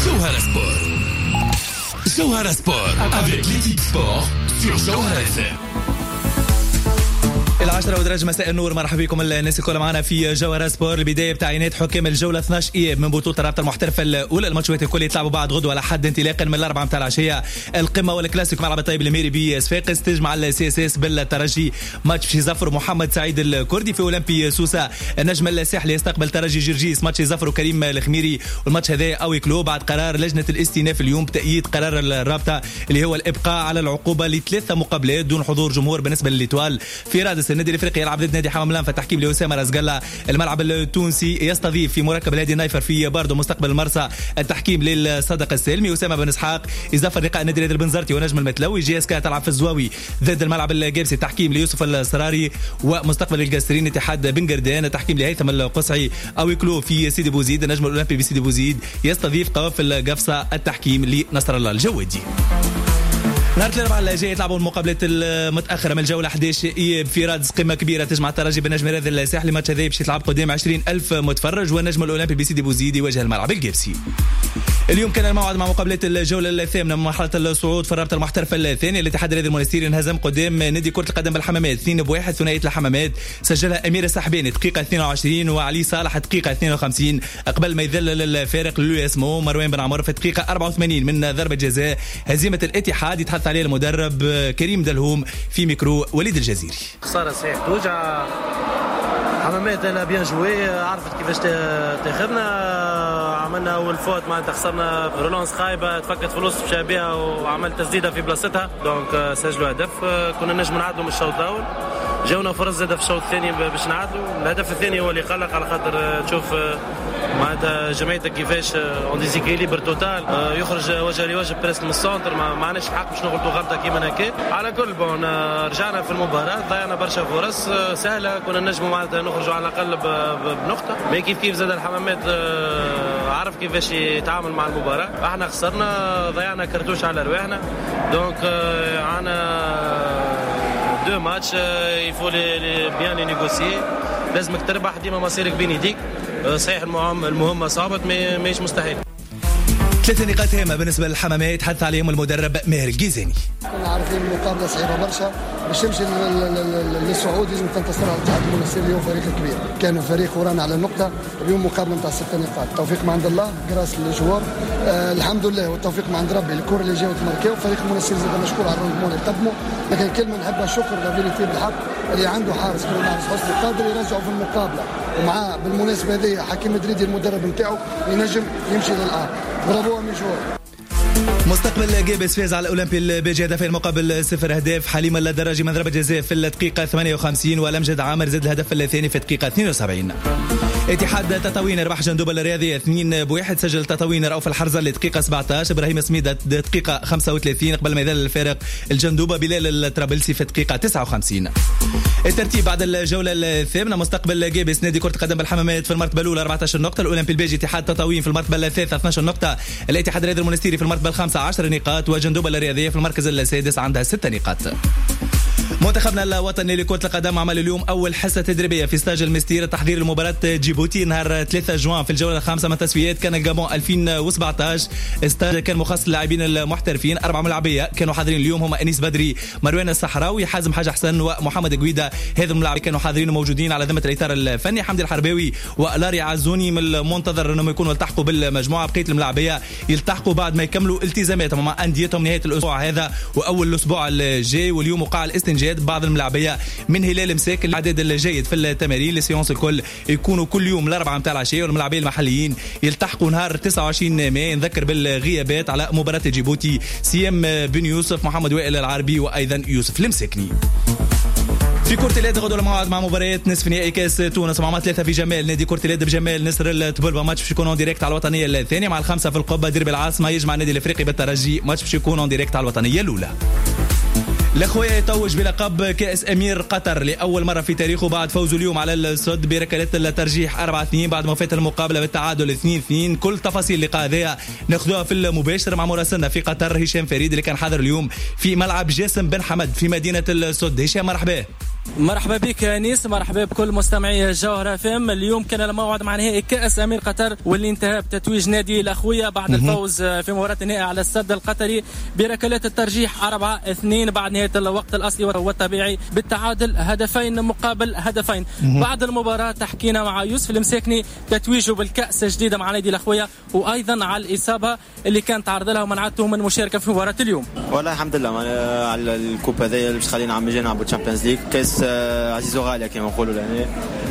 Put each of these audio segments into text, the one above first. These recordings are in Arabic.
Jawhara Sport. Jawhara Sport avec l'équipe sport sur Jawhara FM. 10 ودرج مساء النور. مرحبا بكم الناس الكل معنا في جوهرة سبور. البدايه بتعيينات حكام الجوله 12 اياب من بطوله الرابطه المحترفه الاولى. الماتشات الكل يتلعبوا بعد غدوه على حد انطلاقا من الاربعه متاع العشيه. القمه والكلاسيكو ملعب الطيب الميري بصفاقس تجمع السي اس اس بالترجي. ماتش في ظفر محمد سعيد الكردي في اولمبي سوسه. النجم الساحلي يستقبل ترجي جرجيس. ماتش ظفر وكريم الخميري. والماتش هذا اوي كلو بعد قرار لجنه الاستئناف اليوم بتأييد قرار الرابطه اللي هو الابقاء على العقوبه ل3 مقابلات دون حضور جمهور بالنسبه للإيطوال. في رادس النادي الافريقي يلعب ضد نادي حمام لانفا تحكيم لأسامة رزقلة. الملعب التونسي يستضيف في مركب الهادي النايفر في باردو مستقبل المرسى التحكيم للصدق السالمي. أسامة بن اسحاق يزفر لقاء النادي الرياضي البنزرتي ونجم المتلوي. جي اس كا تلعب في الزواوي ضد الملعب الجابسي تحكيم ليوسف السراري. ومستقبل القاسرين اتحاد بن قردان تحكيم لهيثم القصعي. او كلو في سيدي بوزيد النجم الاولمبي بسيدي بوزيد يستضيف قوافل القفصه التحكيم لنصر الله الجوادي. نهار الأربعاء الجاي يلعبوا المقابلات المتأخرة من الجولة 11 إياب في رادس. قمة كبيرة تجمع الترجي بالنجم الرياضي الساحلي. الماتش هذا باش يتلعب قدام 20,000 متفرج. والنجم الأولمبي بسيدي بوزيد يواجه الملعب الجابسي. اليوم كان الموعد مع مقابلات الجولة الثامنة من مرحلة الصعود في الرابطة المحترفة الثانية. الاتحاد الرياضي المنستيري انهزم قدام نادي كرة القدم بالحمامات 2-1. ثنائية الحمامات سجلها أمير السحباني دقيقة 22 وعلي صالح دقيقة 52 قبل ما يذلل الفارق للو اسمو مروان بن عمر في دقيقة 84 من ضربة جزاء. هزيمة الاتحاد يتحدث عليه المدرب كريم دلهوم في ميكرو وليد الجزيري. خسارة صحيح توجع. حمامات لا بيان جوي عرفت كيفاش تاخذنا. عملنا اول فوت معناتها خسرنا رولانس خايبه تفكت في الوسط مشى بها وعملت تسديده في بلاصتها دونك سجلوا هدف. كنا نجم نعادلوا من الشوط الاول. جاونا فرص زاده في الشوط الثاني باش نعادلوا. الهدف الثاني هو اللي قلق على خاطر تشوف معناتها جمعيتك كيفاش اون ديزيكيليبر توتال يخرج وجه لوجه بريس من السونتر. ما معناش الحق باش نغلطوا غلطه كيما هكا. على كل بون رجعنا في المباراه ضيعنا برشا فرص سهله. كنا نجموا معناتها نخرجوا على الاقل بنقطه. ما كيف زاد الحمامات عرف كيفاش يتعامل مع المباراه. احنا خسرنا ضيعنا كرتوش على رواحنا. دونك عنا 2 ماتش يفو بيان نيغوسيي. لازمك تربح ديما مصيرك بين يديك. صحيح المهمة صعبت ماهيش مستحيل. 3 نقاط هامة بالنسبة للحمامات حدث عليهم المدرب ماهر الجيزاني. كنا عارفين المقابلة صعيبة برشا باش تمشي للصعود لازم تنتصر على الاتحاد المنستيري. اليوم فريق كبير كان فريق ورانا على النقطة. اليوم مقابلة نتاع 6 نقاط. التوفيق من عند الله جراس للجوار الحمد لله والتوفيق من عند ربي. الكرة اللي جاوا تماركاو فريق المنستيري زاد مشكور على الروندمون اللي قدموا. لكن كلمة نحب الشكر لفيريتي بالحق اللي عنده حارس كما نعرف حسني قادر يرجعه في المقابلة. ومعاه بالمناسبة هذه حكيم مدريدي المدرب نتاعو ينجم يمشي للآخر. برافو ميجور. مستقبل جابس فاز على الاولمبي البيجي هدفين مقابل 0 اهداف. حليم الدراجي من ضربه جزاء في الدقيقه 58 والامجد عامر زاد الهدف الثاني في الدقيقه 72. اتحاد تطاوين ربح جندوب الرياضي 2-1. سجل تطاوين رؤوف الحرزه لدقيقه 17. ابراهيم سميده دقيقه 35 قبل ما يذل الفارق الجندوبه بلال الطرابلسي في الدقيقه 59. الترتيب بعد الجوله الثامنه مستقبل جابس نادي كره القدم بالحمامات في المرتبه الاولى 14 نقطه. الاولمبي البيجي اتحاد تطاوين في المرتبه الثالثه 12 نقطه. الاتحاد الرياضي المنستيري في المرتبه الخامسه 10 نقاط. وجندوب الرياضيه في المركز السادس عندها 6 نقاط. منتخبنا الوطني لكرة القدم عمل اليوم أول حصة تدريبية في ستاج المستير التحضير لمباراة جيبوتي نهار 3 جوان في الجولة الخامسة من التصفيات. كان الجابون 2017 ستاج كان مخصص للاعبين المحترفين. 4 ملاعبية كانوا حاضرين اليوم هم أنيس بدري مروان الصحراوي حازم حاج حسن ومحمد قويدة. هذا الملاعبين كانوا حاضرين وموجودين على ذمة الإطار الفني حمدي الحرباوي ولاري عزوني. من المنتظر أنهم يكونوا التحقوا بالمجموعة. بقية الملاعبية يلتحقوا بعد ما يكملوا التزاماتهم مع أنديتهم نهاية الأسبوع هذا وأول الأسبوع الجاي. واليوم وقع الاستنجاد بعض الملاعبية من هلال مساك. العدد الجيد في التمارين السيونس الكل يكونوا كل يوم الأربعاء متاع العشية. والملاعبية المحليين يلتحقوا نهار 29 ماي. نذكر بالغيابات على مباراة جيبوتي سيام بن يوسف محمد وائل العربي وأيضا يوسف المسكني. في كرة اليد غدوة الموعد مع مباريات نصف نهائي كاس تونس مع 3 في جمال. نادي كرة اليد بجمال نصر الطبلبة ماتش باش يكون اون ديريكت على الوطنية الثانية. مع 5 في القبة ديربي العاصمة يجمع النادي الافريقي بالترجي ماتش باش يكون اون ديريكت على الوطنية الأولى. الاخويا يتوج بلقب كاس امير قطر لاول مره في تاريخه بعد فوزه اليوم على السد بركلات الترجيح 4-2 بعد ما فات المقابله بالتعادل 2-2. كل تفاصيل اللقاء هذا ناخذوها في المباشر مع مراسلنا في قطر هشام فريد اللي كان حاضر اليوم في ملعب جاسم بن حمد في مدينه السد. هشام مرحبا. مرحبا بك انيس، مرحبا بكل مستمعي جوهرة اف ام. اليوم كان الموعد مع نهائي كأس امير قطر واللي انتهى بتتويج نادي الاخوية بعد الفوز في مباراة النهائي على السد القطري بركلات الترجيح 4-2 بعد نهاية الوقت الاصلي والطبيعي بالتعادل 2-2. بعد المباراة تحكينا مع يوسف المساكني تتويجه بالكأس جديدة مع نادي الاخوية وايضا على الاصابة اللي كانت تعرض لها ومنعته من المشاركة في مباراة اليوم. والله الحمد لله على الكوب هذايا اللي باش تخلينا عم نجي نلعبوا تشامبيونز ليغ كاس عزيز وغالي كما نقولوا لهنا.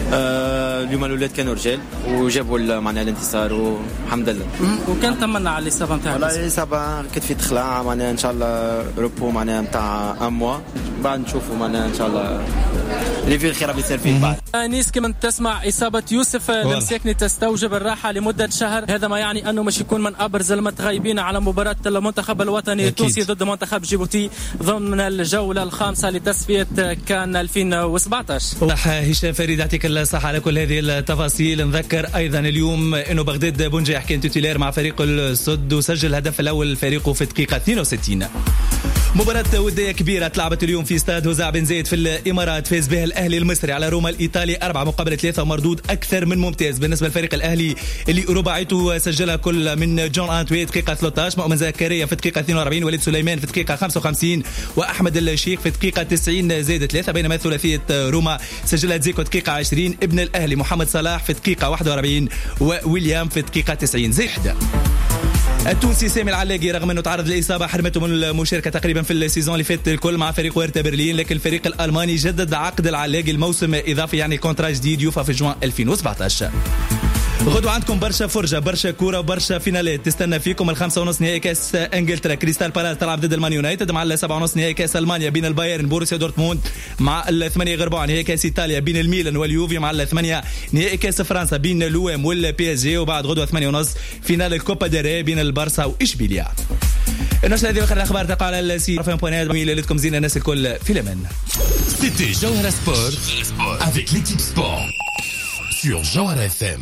اليوم الاولاد كانوا رجال وجابوا معناها الانتصار والحمد لله. وكان طمنا على الاصابه نتاعك. والله الاصابه كتفي تخلع معناها ان شاء الله روبو معناها نتاع 1 موا بعد نشوفوا معناها ان شاء الله اللي فيه الخير بيصير فيه بعد. انيس كما تسمع اصابه يوسف المساكني تستوجب الراحه لمده شهر، هذا ما يعني انه مش يكون من ابرز المتغيبين على مباراه المنتخب الوطني التونسي ضد منتخب جيبوتي ضمن الجوله الخامسه لتصفيه كان 2017. هشام فريد يعطيك الصحه على كل هذه التفاصيل. نذكر ايضا اليوم انه بغداد بنجاح كان توتيلير مع فريق السد وسجل الهدف الاول لفريقه في الدقيقه 62. مباراة ودية كبيرة تلعبت اليوم في استاد هزاع بن زايد في الإمارات، فاز بها الأهلي المصري على روما الإيطالي 4-3 ومردود أكثر من ممتاز بالنسبة للفريق الأهلي اللي رباعيته سجلها كل من جون أنتوي دقيقة 13، مؤمن زكريا في الدقيقة 42، وليد سليمان في الدقيقة 55 وأحمد الشيخ في الدقيقة 90 زائد 3، بينما ثلاثية روما سجلها زيكو دقيقة 20، ابن الأهلي محمد صلاح في الدقيقة 41 وويليام في الدقيقة 90 زائد 1. التونسي سامي العلاقي رغم انه تعرض للاصابه حرمته من المشاركه تقريبا في السيزون اللي فات الكل مع فريق ويرتا برلين، لكن الفريق الالماني جدد عقد العلاقي الموسم اضافي يعني كونترا جديد يوفى في جوان 2017. غدوة عندكم برشا فرجة برشا كورة وبرشا فينالات تستنى فيكم. 5:30 نهائي كاس انجلترا كريستال بالاس تلعب ضد المان يونايتد، مع 7:30 نهائي كاس المانيا بين البايرن بوروسيا دورتموند، مع 8:15 نهائي كاس ايطاليا بين الميلان واليوفي، مع 8 نهائي كاس فرنسا بين لوام والبي اس جي، وبعد غدوة 8:30 فينال الكوبا ديري بين البارسا واشبيليا. النشرة هذه واخر الاخبار تقع على السي رفان.net. لكم زين الناس الكل في الامان. C'était Jawhara Sport avec l'équipe sport sur Jawhara FM.